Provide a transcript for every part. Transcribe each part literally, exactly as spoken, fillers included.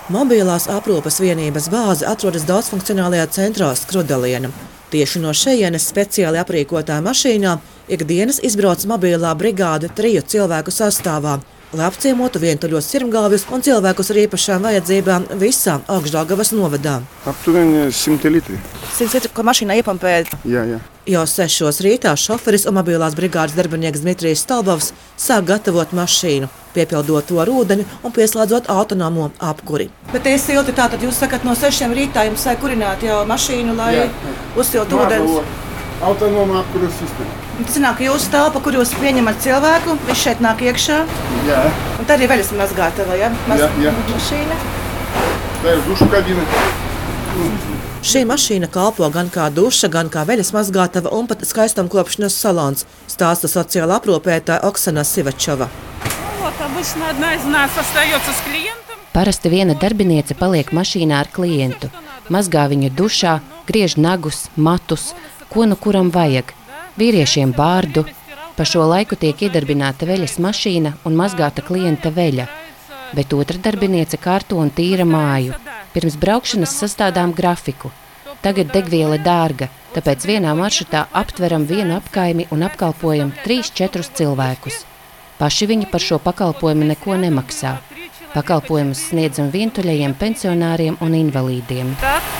Mobilās aprūpes vienības bāze atrodas daudzfunkcionālajā centrā Skrudaliena. Tieši no šejienes speciāli aprīkotā mašīnā ikdienas izbrauc mobilā brigāde triju cilvēku sastāvā, lai apciemotu vientuļos sirmgalvjus un cilvēkus ar īpašām vajadzībām visā Augšdaugavas novadā. Aptuveni simt litri. simt litri, ko mašīnā iepumpē. Jā, jā. Jau sešos rītā šoferis un mobilās brigādes darbinieks Dmitrijs Stalbovs sāk gatavot mašīnu, piepildot to ar ūdeni un pieslēdzot autonomo apkuri. Bet tie silti, tātad jūs sakat, no sešiem rītā jums sāk kurināt jau mašīnu, lai jā, jā. uzsilt ūdens? Autonoma apkuras sistēma. Tas nāk jūsu telpa, kur jūs pieņemat cilvēku, viņš šeit nāk iekšā. Jā. Un tā arī veļas mazgātava, ja? Maz... Jā, jā. Mašīna. Tā ir dušu kabīne. Šī mašīna kalpo gan kā duša, gan kā veļas mazgātava un pat skaistumkopšanas salons, stāsta sociāla aprūpētāja Oksana Sivačova. Parasti viena darbiniece paliek mašīnā ar klientu, mazgā viņu dušā, griež nagus, matus, ko nu kuram vajag. Vīriešiem bārdu. Pa šo laiku tiek iedarbināta veļas mašīna un mazgāta klienta veļa, bet otra darbiniece kārto un tīra māju. Pirms braukšanas sastādām grafiku. Tagad degviela dārga, tāpēc vienā maršrutā aptveram vienu apkaimi un apkalpojam trīs četrus cilvēkus. Paši viņi par šo pakalpojumu neko nemaksā. Pakalpojumus sniedzam vientuļajiem pensionāriem un invalīdiem.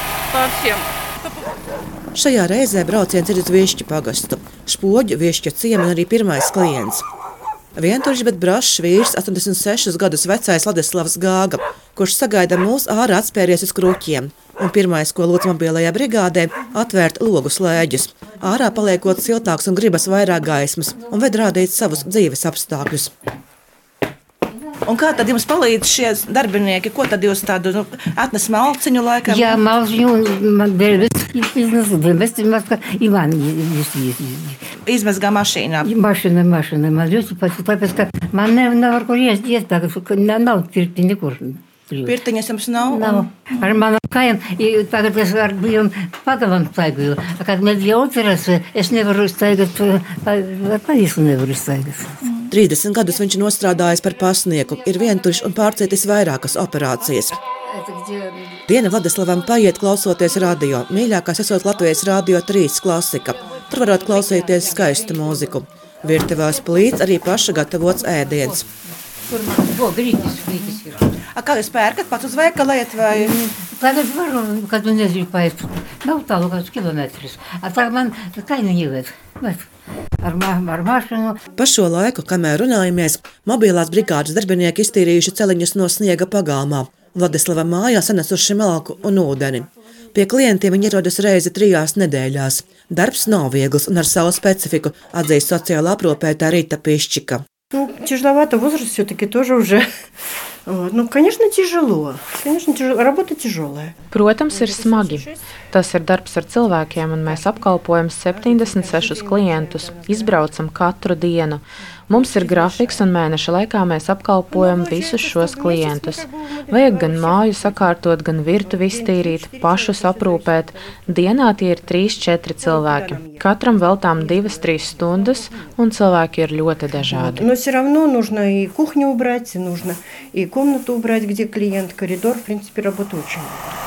Šajā reizē brauciens ir uz Višķu pagastu, Špoģu, Višķu ciemu un arī pirmais klients. Vientuļš, bet brašs vīrs, astoņdesmit sešus gadus vecais Ladislavs Gāga, kurš sagaida mūs ārā atspēries uz kruķiem. Un pirmais, ko lūdz mobilajā brigādē, atvērt logu slēģus. Ārā paliekot siltāks un gribas vairāk gaismas un ved rādīt savus dzīves apstākļus. Un kā tad jums palīdz šie darbinieki? Ko tad jūs tādu nu, atnes malciņu laikam? Jā, malciņu, man vēl iznesu, vēl mazka Ivan izmazgā mašīnā. Mašīna, mašīna, man ļoti patīk, tāpēc, ka man nevar kur iest, iest, ka nav pirti nekur. Pirtiņas jums nav? Nav. Ar manam kājām, tagad es ar bijām pagalam staigāju. Kad mēs jau atceras, es nevaru staigāt, ar pavismu nevaru staigāt. trīsdesmit gadus viņš nostrādājis par pasnieku, ir vientuļš un pārcietis vairākas operācijas. Diena Vladislavam paiet klausoties radio. Mīļākās esot Latvijas radio trīs klasika. Tur varot klausīties skaistu mūziku. Virtuvās plīts arī paša gatavots ēdiens. Tur man bo, grītis, grītis ir. A, kā jūs pērkat pats uz veikalu iet vai? Tagad varu, kad un nezinu paiet. Nav tālu kāds kilometris. A tā man kainu nevēd. Ar, ma ar mašinu. Pa šo laiku, kamēr runājamies, mobilās brigādes darbinieki iztīrījuši celiņus no sniega pagalmā. Vladislava mājā sanesuši malku un ūdeni. Pie klientiem viņi ierodas reizi trijās nedēļās. Darbs nav viegls un ar savu specifiku, atzīst sociāla aprūpētāja Rita Piščika. Ну, тяжеловато, возраст все-таки тоже уже. Вот. Ну, конечно, тяжело. Конечно, тяжело. Работа тяжелая. Protams, ir smagi. Tas ir darbs ar cilvēkiem, un mēs apkalpojam septiņdesmit sešus klientus. Izbraucam katru dienu. Mums ir grafiks, un mēneša laikā mēs apkalpojam visus šos klientus. Vajag gan māju sakārtot, gan virtuvi iztīrīt, pašus aprūpēt. Dienā tie ir trīs četri cilvēki. Katram veltām divas trīs stundas, un cilvēki ir ļoti dažādi. Но все равно нужно и кухню убрать, и нужно и комнату убрать, где клиент, коридор, в принципе, работа очень.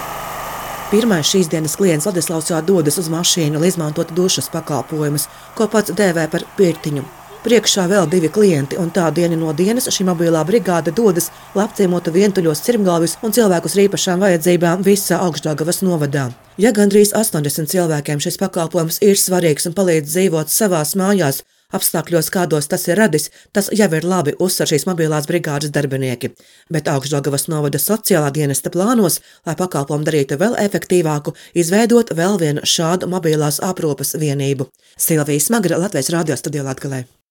Pirmais šīs dienas klients Ladislavs jau dodas uz mašīnu, lai izmantotu dušas pakalpojumus, ko pats dēvē par pirtiņu. Priekšā vēl divi klienti, un tā diena no dienas šī mobilā brigāde dodas, lai apciemotu vientuļos sirmgalvjus un cilvēkus ar īpašām vajadzībām visā Augšdaugavas novadā. Ja gandrīz astoņdesmit cilvēkiem šis pakalpojums ir svarīgs un palīdz dzīvot savās mājās, apstākļos, kādos tas ir radis, tas jau ir labi, uzsver šīs mobilās brigādes darbinieki. Bet Augšdaugavas novada sociālā dienesta plānos, lai pakalpojumu darītu vēl efektīvāku, izveidot vēl vienu šādu mobilās aprūpes vienību. Silvija Smagra, Latvijas radio studijā Latgalē.